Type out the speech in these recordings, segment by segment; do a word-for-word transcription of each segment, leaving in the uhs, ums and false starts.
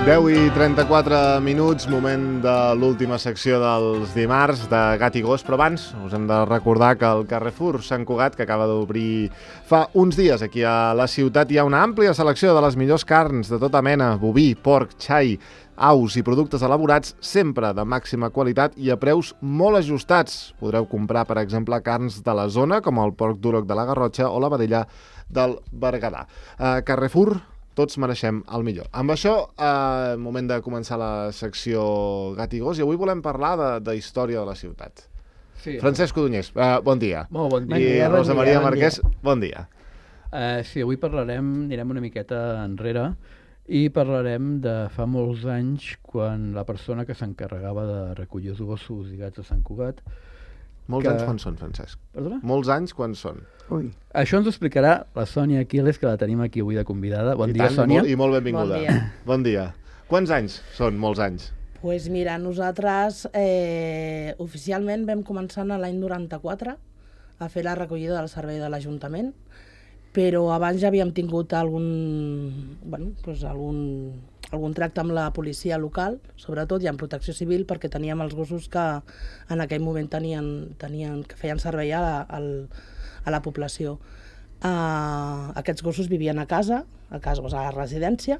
deu i trenta-quatre minuts, moment de l'última secció dels dimarts de Gat i Gos, però abans us hem de recordar que el Carrefour Sant Cugat, que acaba d'obrir fa uns dies aquí a la ciutat, hi ha una àmplia selecció de les millors carns de tota mena, boví, porc, xai, aus i productes elaborats, sempre de màxima qualitat i a preus molt ajustats. Podreu comprar, per exemple, carns de la zona, com el porc duroc de la Garrotxa o la vedella del Berguedà. Uh, Carrefour, tots mereixem el millor. Amb això, eh, moment de començar la secció Gat i Gos, i avui volem parlar de, de història de la ciutat. Sí, Francesc Codonyés, eh, bon dia. Molt bon dia. I Bon dia, Rosa bon Maria dia, bon Marquès, dia. bon dia. Uh, sí, avui parlarem, anirem una miqueta enrere i parlarem de fa molts anys quan la persona que s'encarregava de recollir els gossos i gats de Sant Cugat. Molts que... anys quan són, Francesc? Perdona? Molts anys quan són? Ui. Això ens ho explicarà la Sònia Aquiles, que la tenim aquí avui de convidada. Bon I dia, tant, Sònia. I molt, i molt benvinguda. Bon dia. Bon dia. Quants anys són molts anys? Doncs pues mira, nosaltres eh, oficialment vam començar l'any noranta-quatre a fer la recollida del servei de l'Ajuntament, però abans ja havíem tingut algun, bueno, pues algun, algun tracte amb la policia local, sobretot, i amb protecció civil, perquè teníem els gossos que en aquell moment tenien, tenien, que feien servei a la, al, a la població. Uh, aquests gossos vivien a casa, a casa, o sigui, a la residència,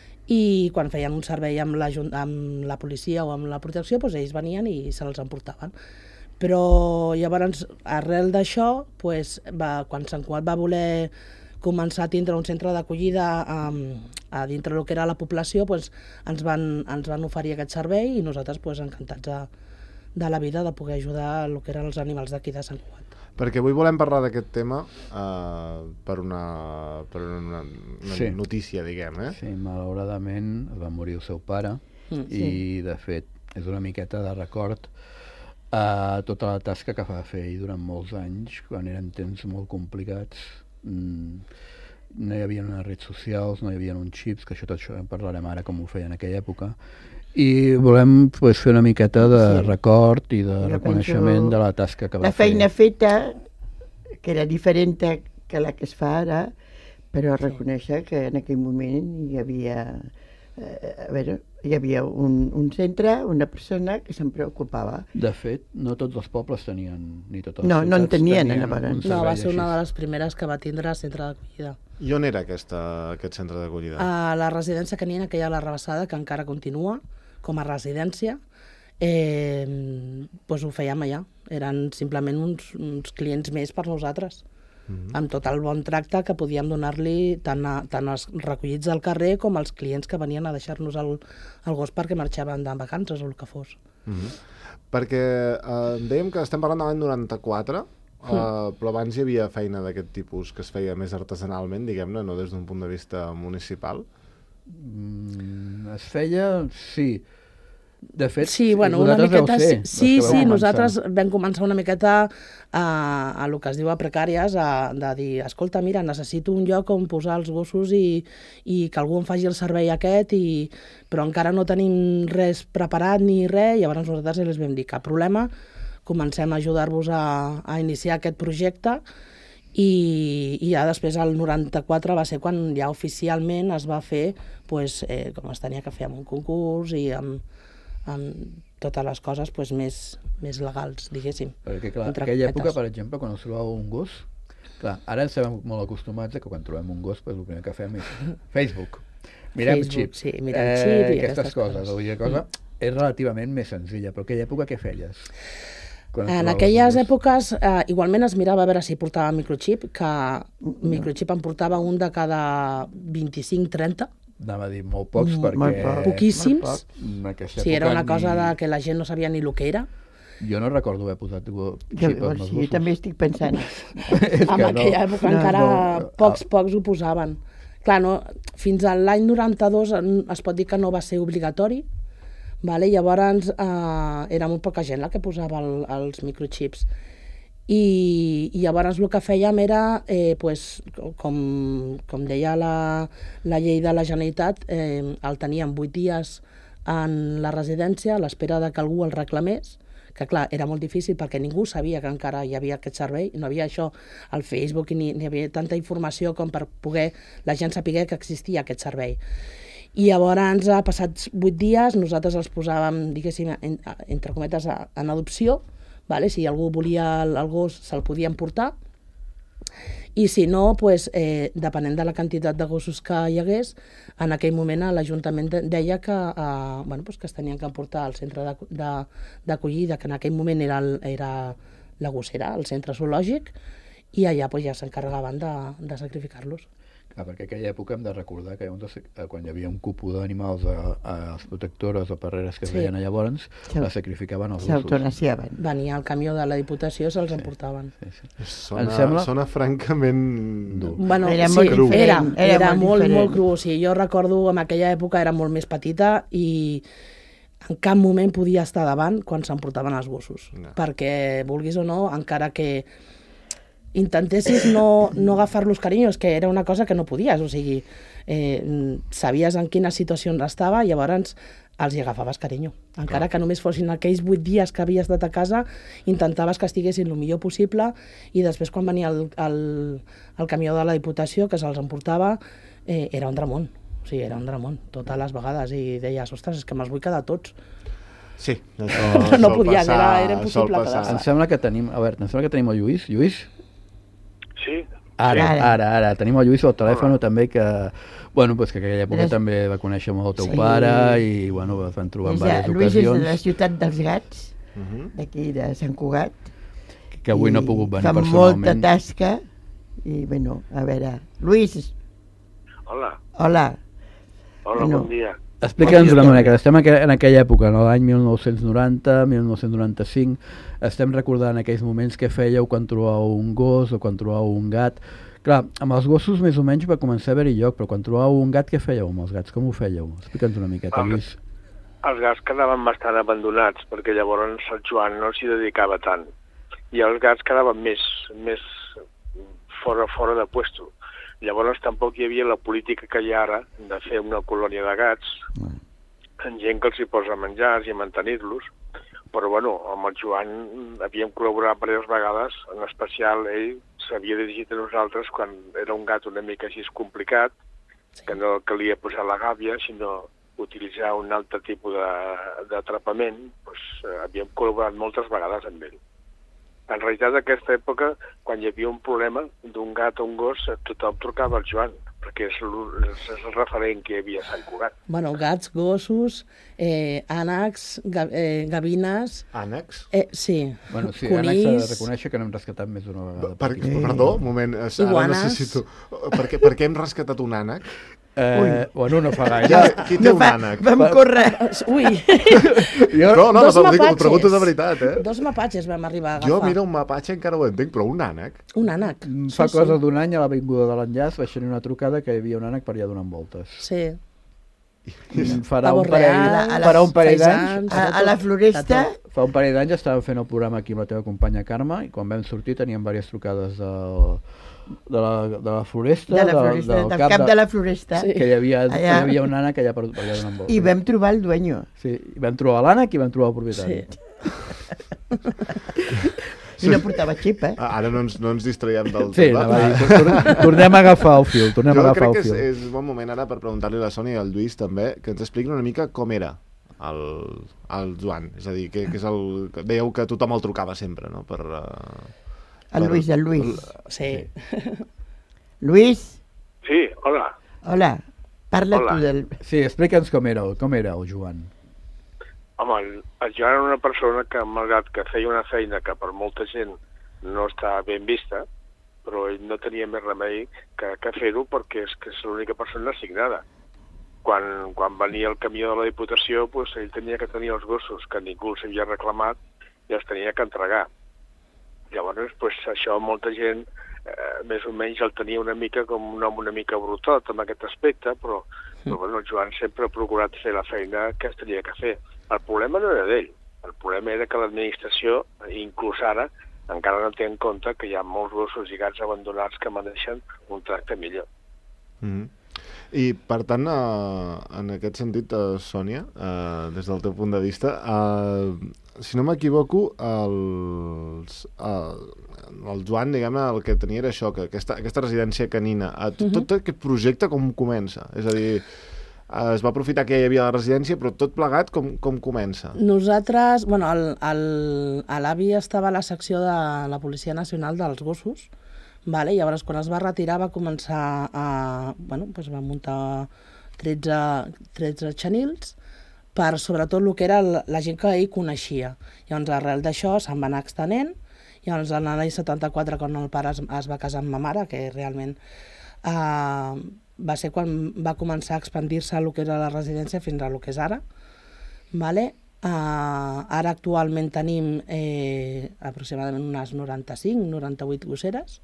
i quan feien un servei amb la, amb la policia o amb la protecció, doncs ells venien i se'ls emportaven. Però llavors, arrel d'això, doncs, va, quan Sant Cugat va voler començar a tindre un centre d'acollida um, a dintre del que era la població, doncs, ens, van, ens van oferir aquest servei i nosaltres doncs, encantats de, de la vida de poder ajudar el que eren els animals d'aquí de Sant Cugat. Perquè avui volem parlar d'aquest tema uh, per una, per una, una sí. notícia, diguem, eh? Sí, malauradament va morir el seu pare mm, i, sí. de fet, és una miqueta de record a tota la tasca que va fer ell durant molts anys, quan eren temps molt complicats. Mm, no hi havia unes redes socials, no hi havia uns xips, que això tot això en parlarem ara com ho feien en aquella època, i volem pues, fer una miqueta de sí. record i de jo reconeixement de la tasca que va fer. La feina fer. feta, que era diferent que la que es fa ara, però sí. reconèixer que en aquell moment hi havia, eh, a veure, hi havia un, un centre, una persona que se'n preocupava. De fet, no tots els pobles tenien, ni totes les no, ciutats no en tenien, tenien un no, va ser una de les primeres que va tindre centre d'acollida. I on era aquesta, aquest centre d'acollida? A la residència canina que hi ha a la Rabassada, que encara continua com a residència, eh, doncs ho fèiem allà. Eren simplement uns, uns clients més per nosaltres, mm-hmm. amb tot el bon tracte que podíem donar-li tant, a, tant als recollits del carrer com als clients que venien a deixar-nos el, el gos perquè marxaven de vacances o el que fos. Mm-hmm. Perquè eh, dèiem que estem parlant de l'any noranta-quatre, eh, mm. però abans hi havia feina d'aquest tipus que es feia més artesanalment, diguem-ne, no des d'un punt de vista municipal. Mm, es feia, sí. De fet, sí, bueno, una miqueta, ser, sí, sí, nosaltres vam començar una miqueta a, a el que es diu a precàries, a, de dir, escolta, mira, necessito un lloc on posar els gossos i, i que algú em faci el servei aquest, i, però encara no tenim res preparat ni res, i llavors nosaltres els vam dir, cap problema, comencem a ajudar-vos a, a iniciar aquest projecte, i, i ja després, el noranta-quatre, va ser quan ja oficialment es va fer, pues, eh, com es tenia que fer amb un concurs i amb amb totes les coses pues, més, més legals, diguéssim. Perquè, clar, en aquella època, per exemple, quan es trobava un gos, clar, ara ens estem molt acostumats a que quan trobem un gos, pues, el primer que fem és Facebook. Mirem Facebook, xip. Sí, mirem eh, xip i aquestes, aquestes coses. coses. Aquella cosa mm. és relativament més senzilla, però aquella època què feies? En aquelles èpoques, eh, igualment es mirava a veure si portava microxip, que no. microxip en portava un de cada vint-i-cinc trenta, anava a dir molt pocs, mm, perquè... molt poc. Poquíssims. Sí, era una cosa ni... de que la gent no sabia ni el que era. Jo no recordo haver posat xip als meus gossos. Jo també estic pensant. En aquella època no, encara no. pocs, pocs ho posaven. Clar, no, fins a l'any noranta-dos es pot dir que no va ser obligatori, vale? Llavors eh, era molt poca gent la que posava el, els microchips. I, i llavors el que fèiem era, eh, pues, com, com deia la, la llei de la Generalitat, eh, el teníem vuit dies en la residència a l'espera de que algú el reclamés, que clar, era molt difícil perquè ningú sabia que encara hi havia aquest servei, no havia això al Facebook i ni, ni havia tanta informació com per poder la gent saber que existia aquest servei. I llavors, ha passat vuit dies, nosaltres els posàvem, diguéssim, en, entre cometes, en adopció, vale? Si algú volia el, el gos, se'l podien portar, i si no, pues, eh, depenent de la quantitat de gossos que hi hagués, en aquell moment l'Ajuntament deia que, eh, bueno, pues que es tenien que portar al centre d'acollida, que en aquell moment era, el, era la gossera, el centre zoològic, i allà pues, ja s'encarregaven de, de sacrificar-los. Ah, perquè en aquella època hem de recordar que quan hi havia un cupú d'animals a, a les protectores o parreres que es veien llavors, sí. la sacrificaven els gossos. S'autonaciaven. Venia el camió de la Diputació, se'ls sí, emportaven. Sí, sí. Sona, sembla... sona francament dur. Bueno, era sí, molt cru. Era, era, era molt, molt, molt cru. O sigui, jo recordo en aquella època era molt més petita i en cap moment podia estar davant quan s'emportaven els gossos. No. Perquè, vulguis o no, encara que intentessis no, no agafar-los carinyo, és que era una cosa que no podies, o sigui, eh, sabies en quina situació estava i llavors els hi agafaves carinyo. Encara Clar. que només fossin aquells vuit dies que havies estat a casa, intentaves que estiguessin el millor possible i després quan venia el, el, el camió de la Diputació que se'ls emportava, eh, era un dramón, o sigui, era un dramón, totes les vegades, i deies, ostres, és que me'ls vull quedar tots. Sí, això no podien, passar, era, era impossible quedar-se. Em sembla que tenim, a veure, em sembla que tenim el Lluís. Lluís? Sí. Ara, sí. ara, ara. Tenim el Lluís al telèfon també que, bueno, pues que aquella època Eres... també va conèixer molt el teu sí. pare i, bueno, es van trobar en diverses Lluís ocasions. Lluís és de la ciutat dels Gats, uh -huh. d'aquí de Sant Cugat. Que avui no ha pogut venir personalment. Fa molta tasca i, bueno, a veure, Lluís. Hola. Hola. Hola, bueno. bon dia. Explica'ns una mica, estem en aquella època, en l'any mil nou-cents noranta, mil nou-cents noranta-cinc, estem recordant aquells moments que fèieu quan trobàveu un gos o quan trobàveu un gat. Clar, amb els gossos més o menys va començar a haver-hi lloc, però quan trobàveu un gat, què fèieu amb els gats? Com ho fèieu? Explica'ns una miqueta, els, Lluís. Els gats quedaven bastant abandonats, perquè llavors el Joan no s'hi dedicava tant. I els gats quedaven més, més fora, fora de puesto. Llavors tampoc hi havia la política que hi ha ara de fer una colònia de gats, mm. amb gent que els hi posa menjars i mantenir-los, però bueno, amb el Joan havíem col·laborat diverses vegades, en especial ell s'havia dirigit a nosaltres quan era un gat una mica així complicat, sí. que no calia posar la gàbia, sinó utilitzar un altre tipus d'atrapament, doncs, eh, havíem col·laborat moltes vegades amb ell. En realitat, en aquesta època, quan hi havia un problema d'un gat o un gos, tothom trucava al Joan, perquè és el, és el referent que hi havia a Sant Cugat. Bueno, gats, gossos, eh, ànecs, ga, eh, gavines... Ànecs? Eh, sí. Bueno, sí, ànecs s'ha de reconèixer que n'hem rescatat més d'una vegada. Per, per, perdó, un moment, ara necessito... Per què, per què hem rescatat un ànec? Eh, bueno, no fa gaire. Ja, qui té no un fa, ànec? Vam córrer. Ui. Jo, no, no, Dos no, dic, ho mapatges. pregunto de veritat, eh? Dos mapatges vam arribar a agafar. Jo, mira, un mapatge encara ho entenc, però un ànec? Un ànec. Fa sí, cosa sí. d'un any a l'Avinguda de l'Enllaç vaig tenir una trucada que hi havia un ànec per allà donant voltes. Sí. Farà un parell, farà un parell d'anys... A, a la floresta... Fa un parell d'anys estàvem fent el programa aquí amb la teva companya Carme i quan vam sortir teníem diverses trucades del... De la, de la floresta, de la floresta del, del cap, cap de, de la floresta, sí. que hi havia, allà. Hi havia un ànec allà per, per allà donant voltes. I vam trobar el dueño. Sí, i vam trobar l'ànec i vam trobar el propietari. Sí. I no portava xip, eh? Ara no ens, no ens distraiem del sí, tema. Sí, tornem a agafar el fil. Tornem jo a agafar crec el que fil. és, és bon moment ara per preguntar-li a la Sònia i al Lluís també, que ens expliquin una mica com era el, el Joan. És a dir, que, que és el, que dèieu que tothom el trucava sempre, no? Per, uh, el per, Lluís, el Lluís. El, sí. sí. Lluís? Sí, hola. Hola, parla hola. tu del... Sí, explica'ns com era, com era el Joan. Home, el, el Joan era una persona que, malgrat que feia una feina que per molta gent no està ben vista, però ell no tenia més remei que, que fer-ho perquè és que és l'única persona assignada. Quan, quan venia el camió de la Diputació, doncs, ell tenia que tenir els gossos que ningú els havia reclamat i els tenia que entregar. Llavors, doncs, això molta gent eh, més o menys el tenia una mica com un home una mica brutot en aquest aspecte, però, però bueno, el Joan sempre ha procurat fer la feina que es tenia que fer. El problema no era d'ell, el problema era que l'administració, inclús ara, encara no té en compte que hi ha molts gossos i gats abandonats que mereixen un tracte millor. Mm-hmm. I, per tant, eh, en aquest sentit, eh, Sònia, eh, des del teu punt de vista, eh, si no m'equivoco, els, eh, el Joan, diguem-ne, el que tenia era això, que aquesta, aquesta residència canina, eh, tot, tot aquest projecte com comença? És a dir, es va aprofitar que hi havia a la residència, però tot plegat com, com comença? Nosaltres, bueno, el, el, l'avi estava a la secció de la Policia Nacional dels gossos, vale? I llavors quan es va retirar va començar a... Bueno, doncs va muntar tretze, tretze xanils per sobretot el que era la, la gent que ell coneixia. Llavors arrel d'això se'n va anar extenent. Llavors en l'any setanta-quatre, quan el pare es, es va casar amb ma mare, que realment eh, va ser quan va començar a expandir-se el que era la residència fins a el que és ara. Vale? Uh, ara actualment tenim eh, aproximadament unes noranta-cinc noranta-vuit gosseres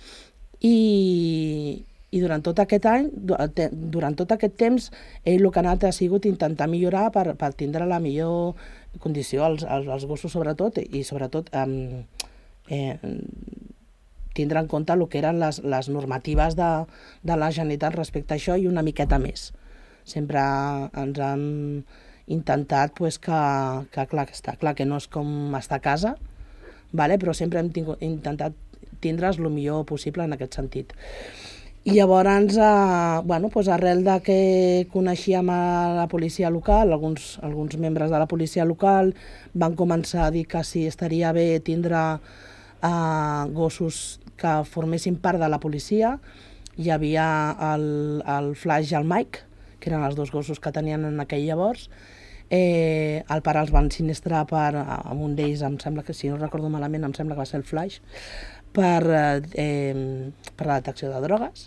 i, i durant tot aquest any, durant tot aquest temps, ell el que ha anat ha sigut intentar millorar per, per tindre la millor condició als, als, als gossos sobretot i sobretot um, eh, tindre en compte el que eren les, les normatives de, de la Generalitat respecte a això i una miqueta més. Sempre ens han intentat pues, que, que clar, que està clar que no és com estar a casa, vale? Però sempre hem tingut, intentat tindre's el millor possible en aquest sentit. I llavors, eh, bueno, pues, arrel de que coneixíem a la policia local, alguns, alguns membres de la policia local van començar a dir que si estaria bé tindre eh, gossos que formessin part de la policia. Hi havia el, el Flash i el Mike, que eren els dos gossos que tenien en aquell llavors. Eh, el pare els van sinistrar per, amb un d'ells, em sembla que, si no recordo malament, em sembla que va ser el Flash, per, eh, per la detecció de drogues.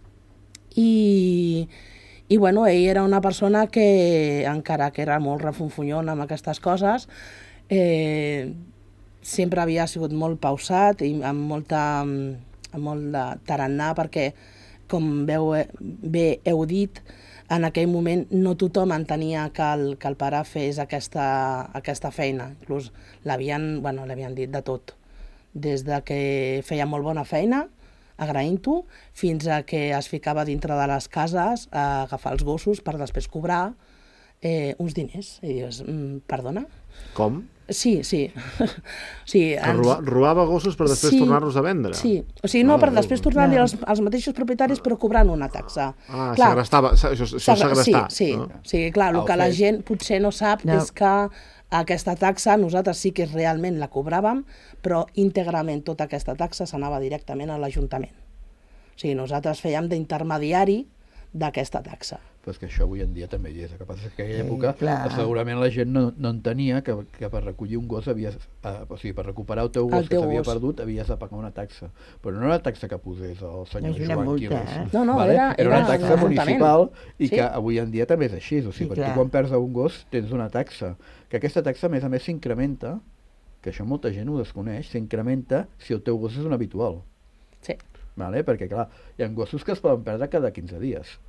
I, i bueno, ell era una persona que, encara que era molt refunfunyona amb aquestes coses, eh, sempre havia sigut molt pausat i amb molta, amb molt de tarannà, perquè, com veu, bé heu dit, en aquell moment no tothom entenia que el, que el pare fes aquesta, aquesta feina. Inclús l'havien, bueno, l'havien dit de tot. Des de que feia molt bona feina, agraint-ho, fins a que es ficava dintre de les cases a agafar els gossos per després cobrar eh, uns diners. I dius, mm, perdona? Com? Sí, sí. sí ens... roba, robava gossos per després sí, tornar-los a vendre? Sí, o sigui, no, ah, per després tornar-li als, als mateixos propietaris però cobrant una taxa. Ah, clar, segrestava, això, això és segrestar. Sí, sí, no? Sí, clar, el que la gent potser no sap no. és que aquesta taxa nosaltres sí que realment la cobràvem, però íntegrament tota aquesta taxa s'anava directament a l'Ajuntament. O sigui, nosaltres fèiem d'intermediari d'aquesta taxa. Però és que això avui en dia també hi és. El que passa és que en aquella època sí, segurament la gent no, no entenia que, que per recollir un gos havies, eh, o sigui, per recuperar el teu gos el teu que s'havia perdut havies de pagar una taxa. Però no era una taxa que posés el senyor no Joan multa, Quiles. Eh? No, no, vale? era, era una taxa era municipal i sí. que avui en dia també és així. O sigui, sí, perquè quan perds un gos tens una taxa. Que aquesta taxa, a més a més, s'incrementa, que això molta gent ho desconeix, s'incrementa si el teu gos és un habitual. Sí. Vale? Perquè, clar, hi ha gossos que es poden perdre cada quinze dies.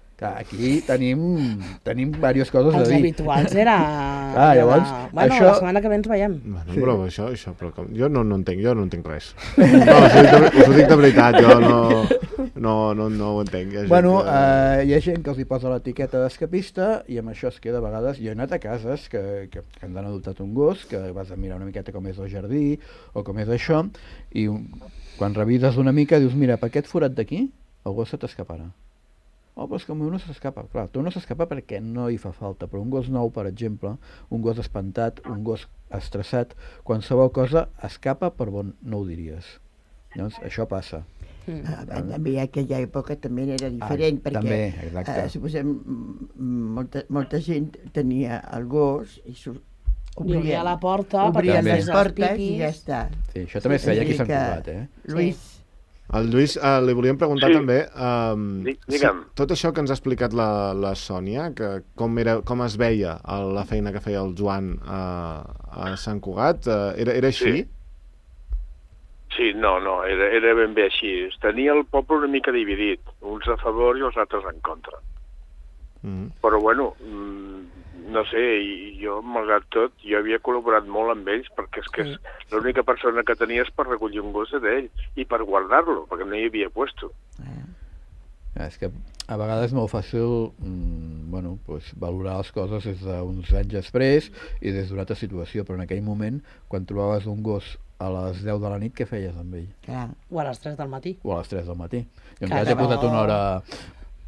Aquí tenim, tenim diverses coses els a dir. Els habituals era... Ah, llavors, era... Bueno, això... la setmana que ve ens veiem. Bueno, sí. Però això, això però com... jo no, no entenc, jo no entenc res. No, us, ho dic de, us ho dic de veritat, jo no, no, no, no ho entenc. Hi bueno, que... eh, hi ha gent que els hi posa l'etiqueta d'escapista i amb això es queda a vegades... Jo he anat a cases que, que, que han adoptat un gos, que vas a mirar una miqueta com és el jardí o com és això, i un, quan revises una mica dius, mira, per aquest forat d'aquí el gos se t'escaparà. Oh, però és que el meu no s'escapa. Clar, el teu no s'escapa perquè no hi fa falta, però un gos nou, per exemple, un gos espantat, un gos estressat, qualsevol cosa escapa per on no ho diries. Llavors, això passa. Mm. També en aquella època també era diferent, ah, perquè també, exacte. eh, suposem, molta, molta gent tenia el gos i obrien, obria la porta, obrien les portes i ja està. Sí, això també es feia aquí a Sant Cugat, eh? Lluís, El Lluís, eh, li volíem preguntar sí. també, eh, Digue'm. si, tot això que ens ha explicat la, la Sònia, que com, era, com es veia el, la feina que feia el Joan a, a Sant Cugat, eh, era, era així? Sí. Sí, no, no, era, era ben bé així. Tenia el poble una mica dividit, uns a favor i els altres en contra. Mm. Però bueno, no sé, jo, malgrat tot, jo havia col·laborat molt amb ells perquè és que mm. l'única persona que tenies per recollir un gos era ell i per guardar-lo, perquè no hi havia puesto. Mm. És que a vegades és molt fàcil mm, bueno, pues, valorar les coses des d'uns anys després i des d'una altra situació, però en aquell moment, quan trobaves un gos a les deu de la nit, què feies amb ell? Clar. O a les tres del matí. O a les tres del matí. I encara t'he posat una hora...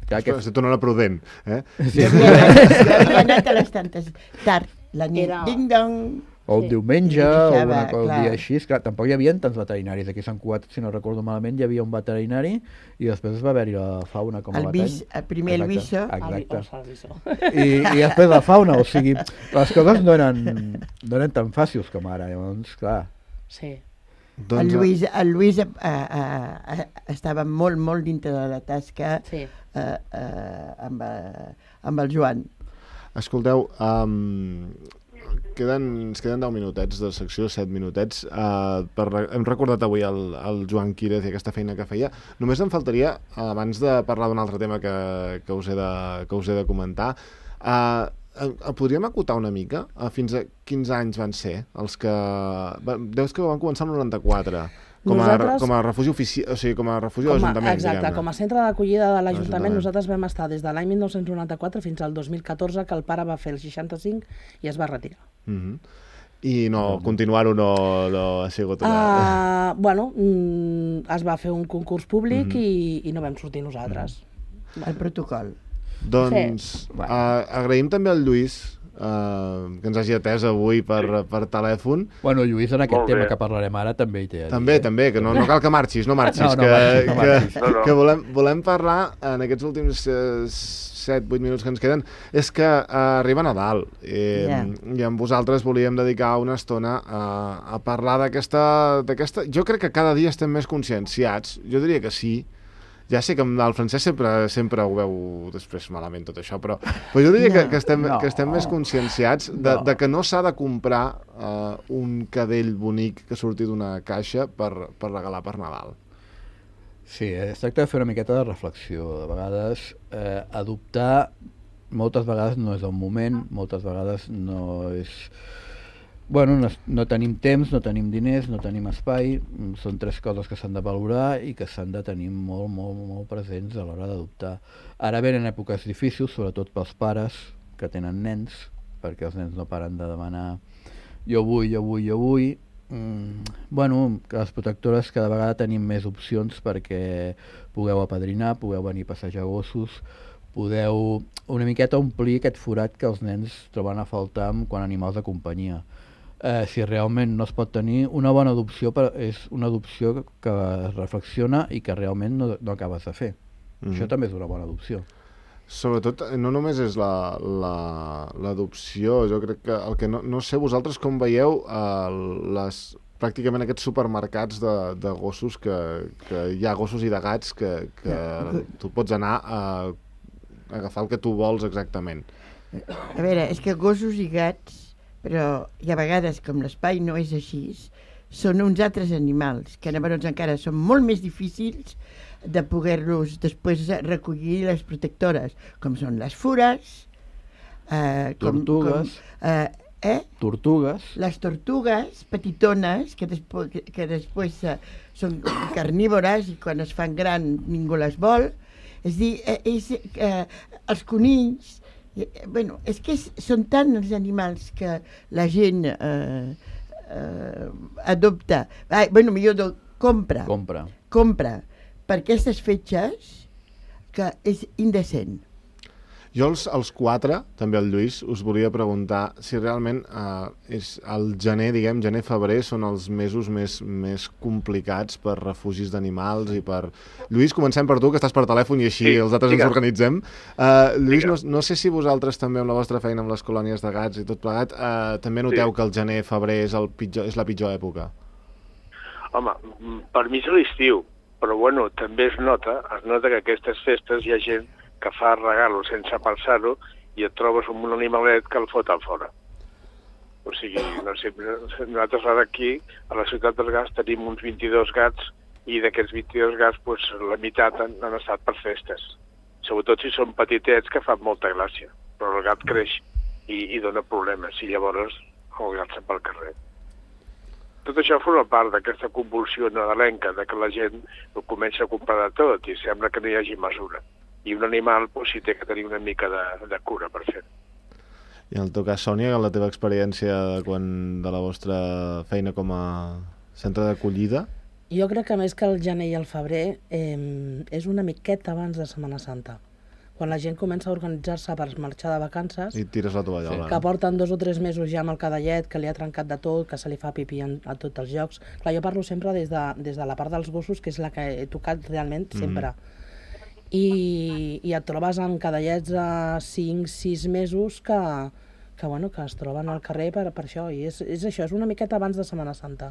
Clar, que... Se torna prudent, eh? Sí. Jo havia anat a les tantes tard, la nit, Era... O ding-dong. el Sí. diumenge, I o deixava, una cosa clar. dia així. Clar, tampoc hi havia tants veterinaris. Aquí a Sant Cugat, si no recordo malament, hi havia un veterinari i després va haver-hi la fauna com a El veterinari. vis, el primer el viso. Exacte. El viso. I, I després la fauna, o sigui, les coses no eren, no eren tan fàcils com ara, llavors, clar. Sí. Doncs, El Lluís, el Lluís eh, eh, eh, estava molt, molt dintre de la tasca Sí. eh, eh, amb, eh, amb el Joan. Escolteu, um, queden, ens queden deu minutets de secció, set minutets. Uh, per, hem recordat avui el, el Joan Quírez i aquesta feina que feia. Només em faltaria, abans de parlar d'un altre tema que, que, us he de, que us he de comentar, uh, podríem acotar una mica? Uh, fins a quins anys van ser els que... Deus que van començar el noranta-quatre. Com a, Nosaltres... com a refugi oficial, o sigui, com a refugi de Com a, l'Ajuntament, exacte, diguem-ne. com a centre d'acollida de l'Ajuntament, L'Ajuntament. nosaltres vam estar des de l'any mil nou-cents noranta-quatre fins al dos mil catorze, que el pare va fer el seixanta-cinc i es va retirar. Uh -huh. I no, continuar-ho no, no ha sigut una... Uh, bueno, mm, es va fer un concurs públic uh -huh. i, i no vam sortir nosaltres. Uh -huh. El protocol. Doncs Sí. uh, agraïm també al Lluís uh, que ens hagi atès avui per, per telèfon. Bueno, Lluís, en aquest Molt tema bé. que parlarem ara també hi té a dir. També, eh? també, que no, no cal que marxis, no marxis, No, no que, marxis, no marxis. que, No, no. que volem, volem parlar en aquests últims eh, set vuit minuts que ens queden, és que uh, arriba Nadal eh, Yeah. i amb vosaltres volíem dedicar una estona a, a parlar d'aquesta... d'aquesta. Jo crec que cada dia estem més conscienciats, jo diria que sí. Ja sé que amb el francès sempre, sempre ho veu després malament tot això, però, però jo diria No, que, que, estem, no. que estem més conscienciats de, No. de que no s'ha de comprar uh, un cadell bonic que surti d'una caixa per, per regalar per Nadal. Sí, es tracta de fer una miqueta de reflexió. De vegades, eh, adoptar, moltes vegades no és el moment, moltes vegades no és... Bueno, no, no tenim temps, no tenim diners, no tenim espai, són tres coses que s'han de valorar i que s'han de tenir molt, molt, molt presents a l'hora d'adoptar. Ara venen èpoques difícils, sobretot pels pares que tenen nens, perquè els nens no paren de demanar jo vull, jo vull, jo vull. Mm, bueno, que les protectores cada vegada tenim més opcions perquè pugueu apadrinar, pugueu venir a passejar gossos, podeu una miqueta omplir aquest forat que els nens troben a faltar quan animals de companyia. Eh, si realment no es pot tenir, una bona adopció per, és una adopció que es reflexiona i que realment no, no acabes de fer. Mm-hmm. Això també és una bona adopció. Sobretot, no només és la- la- l'adopció, la, jo crec que el que no, no sé vosaltres com veieu eh, les, pràcticament aquests supermercats de, de gossos que, que hi ha gossos i de gats que, que tu pots anar a, a agafar el que tu vols exactament. A veure, és que gossos i gats, però hi ha vegades, com l'espai no és així, són uns altres animals, que llavors encara són molt més difícils de poder-los després recollir les protectores, com són les fures, eh, com, Tortugues. Com, eh, eh? Tortugues. Les tortugues petitones, que, després, que, que després eh, són carnívores i quan es fan gran ningú les vol. És dir, eh, és, eh, els conills, eh, bueno, és que és, són tant els animals que la gent eh, eh, adopta, ah, bueno, millor de, compra, Compra. compra per aquestes fetges que és indecent. Jo els, els quatre, també el Lluís, us volia preguntar si realment eh, és el gener, diguem, gener-febrer són els mesos més, més complicats per refugis d'animals i per... Lluís, comencem per tu, que estàs per telèfon i així Sí, els altres digue'm. ens organitzem. Uh, Lluís, no, Digue'm. no sé si vosaltres també amb la vostra feina amb les colònies de gats i tot plegat, uh, també noteu Sí. que el gener-febrer és, el pitjor, és la pitjor època. Home, mm, per mi és l'estiu, però bueno, també es nota, es nota que aquestes festes hi ha gent que fa regalos sense pensar-ho i et trobes un animalet que el fot a fora. O sigui, no sé, nosaltres ara aquí, a la ciutat dels Gats, tenim uns vint-i-dos gats i d'aquests vint-i-dos gats, pues, la meitat han, han estat per festes. Sobretot si són petitets, que fan molta gràcia. Però el gat creix i, i dona problemes, i llavors el gat se'n va al carrer. Tot això forma part d'aquesta convulsió nadalenca, de que la gent ho comença a comprar de tot i sembla que no hi hagi mesura. I un animal pues, sí té que tenir una mica de, de cura per fer. I en el teu cas, Sònia, la teva experiència de, quan, de la vostra feina com a centre d'acollida? Jo crec que més que el gener i el febrer eh, és una miqueta abans de Setmana Santa. quan la gent comença a organitzar-se per marxar de vacances, I tires la tovallola. que porten dos o tres mesos ja amb el cadallet, que li ha trencat de tot, que se li fa pipí en, a tots els llocs. Clar, jo parlo sempre des de, des de la part dels gossos, que és la que he tocat realment sempre. Mm. I, I et trobes amb cadallets a cinc sis mesos que, que, bueno, que es troben al carrer per, per això. I és, és això, és una miqueta abans de Setmana Santa.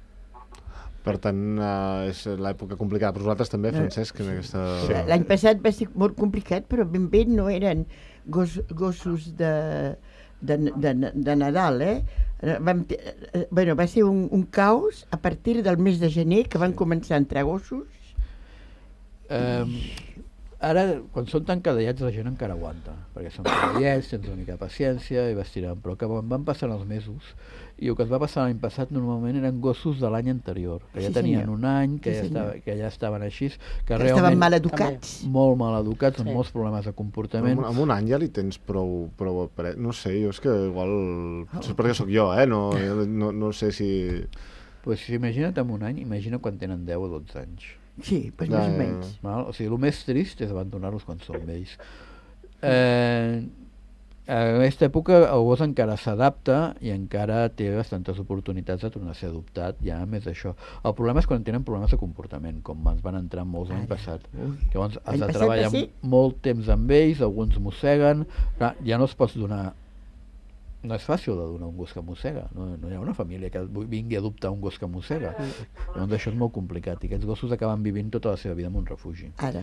Per tant, uh, és l'època complicada. Però vosaltres també, Francesc, en aquesta... Sí. L'any passat va ser molt complicat, però ben bé no eren gos, gossos de, de, de, de Nadal, eh? Vam, eh, bueno, va ser un, un caos a partir del mes de gener, que van començar a entrar gossos. Um, ara, quan són tan cadallats, la gent encara aguanta, perquè són cadallats, tens una mica de paciència i vas tirant, però que van, van passant els mesos, i el que es va passar l'any passat normalment eren gossos de l'any anterior, que ja sí, tenien senyor. un any, que, sí, ja estava, que ja estaven així, que, que realment... Estaven mal educats. Molt mal educats, sí. amb molts problemes de comportament. Amb, amb un any ja li tens prou... prou no sé, jo és que igual... Potser perquè sóc jo, eh? No, no, no sé si... Pues imagina't amb un any, imagina quan tenen deu o dotze anys. Sí, pues ja, més o menys. Val? O sigui, el més trist és abandonar-los quan són vells. Eh, en aquesta època el gos encara s'adapta i encara té bastantes oportunitats de tornar a ser adoptat, ja més d'això. El problema és quan tenen problemes de comportament, com ens van entrar molts l'any passat. Llavors has de treballar molt temps amb ells, alguns mosseguen, clar, ja no es pots donar... No és fàcil de donar un gos que mossega, no, no hi ha una família que vingui a adoptar un gos que mossega. Llavors això és molt complicat i aquests gossos acaben vivint tota la seva vida en un refugi. Ara.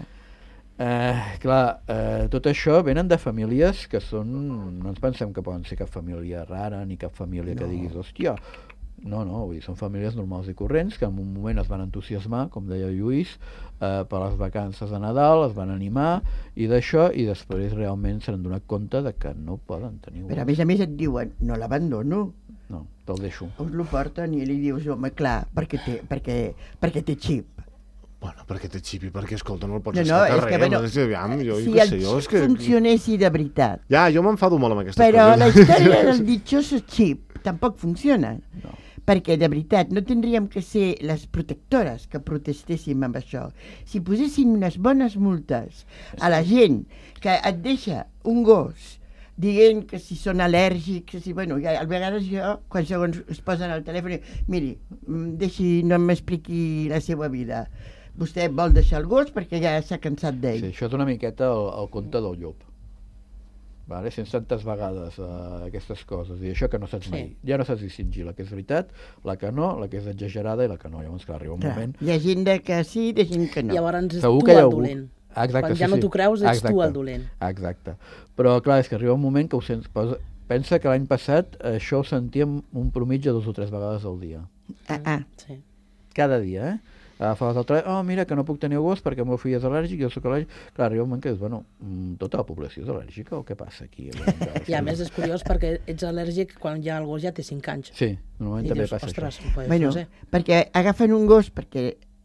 Eh, clar, eh, tot això venen de famílies que són... No ens pensem que poden ser cap família rara ni cap família no. que diguis, hòstia, no, no, vull dir, són famílies normals i corrents que en un moment es van entusiasmar, com deia Lluís, eh, per les vacances de Nadal, es van animar i d'això, i després realment s'han donat compte de que no poden tenir gos. Però a més a més et diuen, no l'abandono. No, te'l deixo. Us lo porten i li dius, home, clar, perquè té, perquè, perquè té xip. Bueno, perquè té xip i perquè, escolta, no el pots no, estar no, a carrer. Que, bueno, no, aviam, jo, si jo el sé, jo, xip és que... funcionessi de veritat. Ja, jo m'enfado molt amb aquestes però coses. Però la història del dichoso xip tampoc funciona. No. Perquè, de veritat, no tindríem que ser les protectores que protestéssim amb això. Si posessin unes bones multes a la gent que et deixa un gos dient que si són al·lèrgics, si, bueno, ja, a vegades jo, quan segons es posen al telèfon, miri, deixi, no m'expliqui la seva vida. Vostè vol deixar el gos perquè ja s'ha cansat d'ell. Sí, això és una miqueta el, el conte del llop. Vale? Sents tantes vegades uh, aquestes coses i això que no saps sí. mai, ja no saps distingir la que és veritat, la que no, la que és exagerada i la que no. Llavors, clar, arriba un clar, moment... Hi ha gent que sí, hi ha gent que no. Llavors és Segur tu el algú... dolent. Ah, exacte, quan sí, ja no sí. t'ho creus, ets exacte. tu el dolent. Exacte. Però clar, és que arriba un moment que ho sents... Posa... Pensa que l'any passat això ho sentíem un promitge dos o tres vegades al dia. Ah, ah. Sí. Cada dia, eh? Agafaves el telèfon, oh, mira, que no puc tenir gos perquè el meu fill és al·lèrgic, jo soc al·lèrgic. Clar, arriba un moment que dius, bueno, tota la població és al·lèrgica o què passa aquí? I a més és curiós perquè ets al·lèrgic quan ja el gos ja té cinc anys. Sí, normalment I també dius, passa ostres, això. Bueno, no sé. Perquè agafen un gos perquè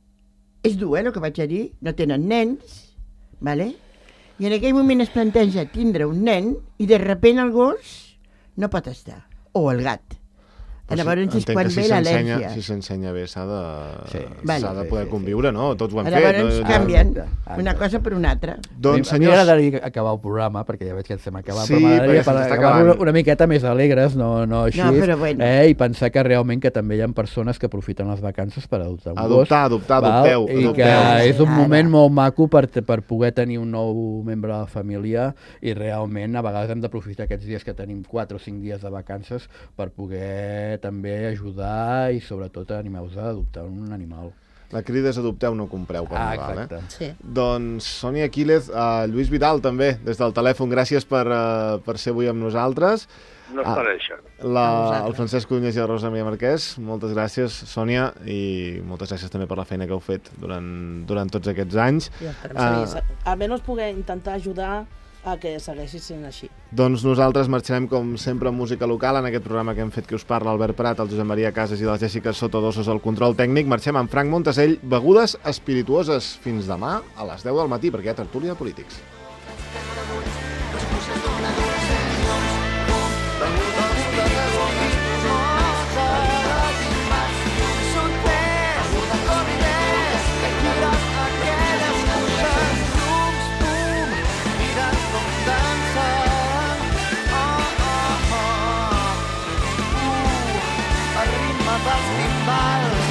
és dur, eh, el que vaig a dir, no tenen nens, vale? I en aquell moment es planteja tindre un nen i de sobte el gos no pot estar, o el gat. Llavors és quan si ve l'al·lèrgia. Si s'ensenya bé s'ha de, sí. vale. de poder sí, conviure, sí. no? Tots ho hem Llavors fet. Llavors no? canvien exacte. una cosa per una altra. Doncs, senyors... A mi m'agradaria acabar el programa, perquè ja veig que estem acabant, sí, però m'agradaria per acabar una, una miqueta més alegres, no, no així, no, però bueno. eh, i pensar que realment que també hi ha persones que aprofiten les vacances per adoptar un adoptar, gos. Adoptar, adoptar, adopteu. I que adopteu. És un Ara. moment molt maco per, per poder tenir un nou membre de la família i realment a vegades hem d'aprofitar aquests dies que tenim quatre o cinc dies de vacances per poder també ajudar i sobretot animeu-vos a adoptar un animal. La crida és adopteu, no compreu per ah, Nadal, eh? Sí. Doncs Sònia Quílez, uh, Lluís Vidal també, des del telèfon, gràcies per, uh, per ser avui amb nosaltres. No es pareixen. La, el Francesc Cunhés i la Rosa Maria Marquès, moltes gràcies, Sònia, i moltes gràcies també per la feina que heu fet durant, durant tots aquests anys. I esperem uh, seguir. Almenys poder intentar ajudar a que segueixi sent així. Doncs nosaltres marxarem, com sempre, amb música local, en aquest programa que hem fet que us parla Albert Prat, el Josep Maria Casas i la Jèssica Sotodossos al control tècnic. Marxem amb Frank Montesell, begudes espirituoses. Fins demà a les deu del matí, perquè hi ha tertúlia de polítics. Mira pels timbals